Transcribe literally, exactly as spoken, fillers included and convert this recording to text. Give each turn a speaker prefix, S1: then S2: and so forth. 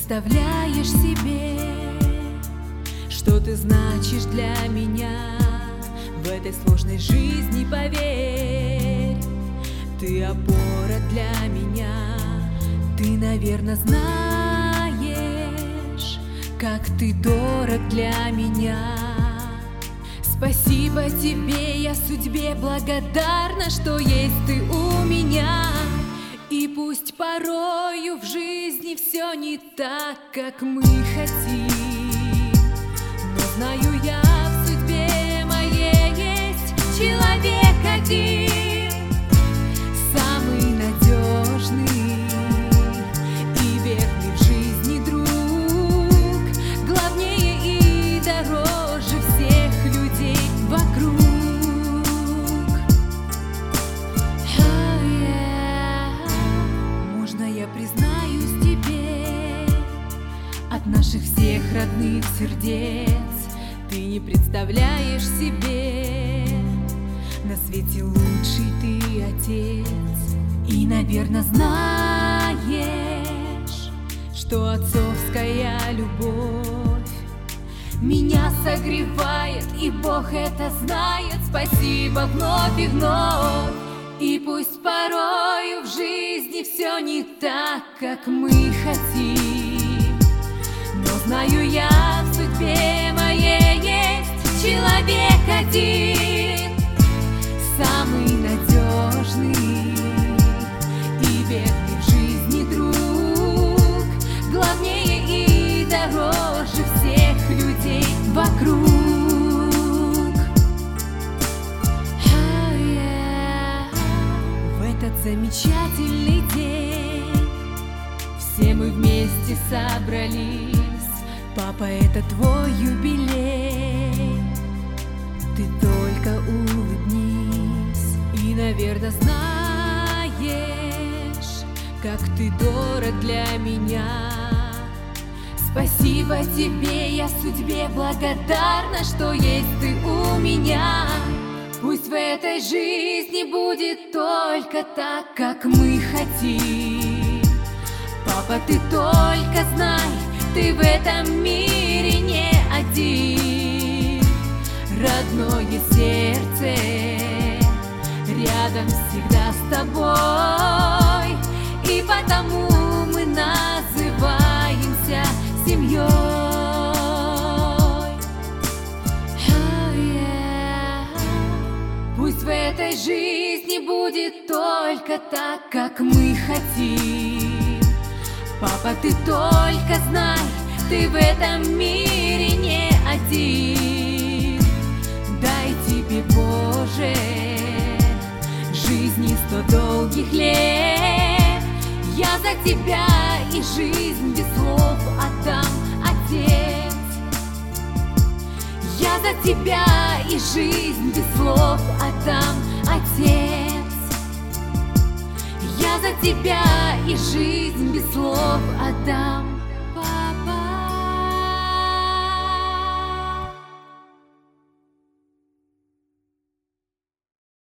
S1: представляешь себе, что ты значишь для меня в этой сложной жизни, поверь. Ты опора для меня, ты, наверное, знаешь, как ты дорог для меня. Спасибо тебе, я судьбе благодарна, что есть ты у меня. И пусть порою в жизни все не так, как мы хотим, но знаю я, в судьбе моей есть человек один, самый надежный и верный в жизни друг, главнее и дороже всех людей вокруг. Я признаюсь тебе, от наших всех родных сердец ты не представляешь себе, на свете лучший ты отец. И, наверное, знаешь, что отцовская любовь меня согревает, и Бог это знает. Спасибо вновь и вновь. И пусть порою в жизни все не так, как мы хотим, но знаю я, в судьбе моей есть человек один, самый надежный и верный в жизни друг, главнее и дороже всех людей вокруг. Замечательный день, все мы вместе собрались. Папа, это твой юбилей. Ты только улыбнись и, наверное, знаешь, как ты дорог для меня. Спасибо тебе, я судьбе благодарна, что есть ты у меня. Пусть в этой жизни будет только так, как мы хотим. Папа, ты только знай, ты в этом мире не один. Родное сердце рядом всегда с тобой, и потому мы называемся семьей. Пусть в этой жизни будет только так, как мы хотим. Папа, ты только знай, ты в этом мире не один. Дай тебе, Боже, жизни сто долгих лет. Я за тебя и жизнь без слов отдам, Отец. Я за тебя и жизнь без слов отдам, Отец. Я за тебя и жизнь без слов отдам.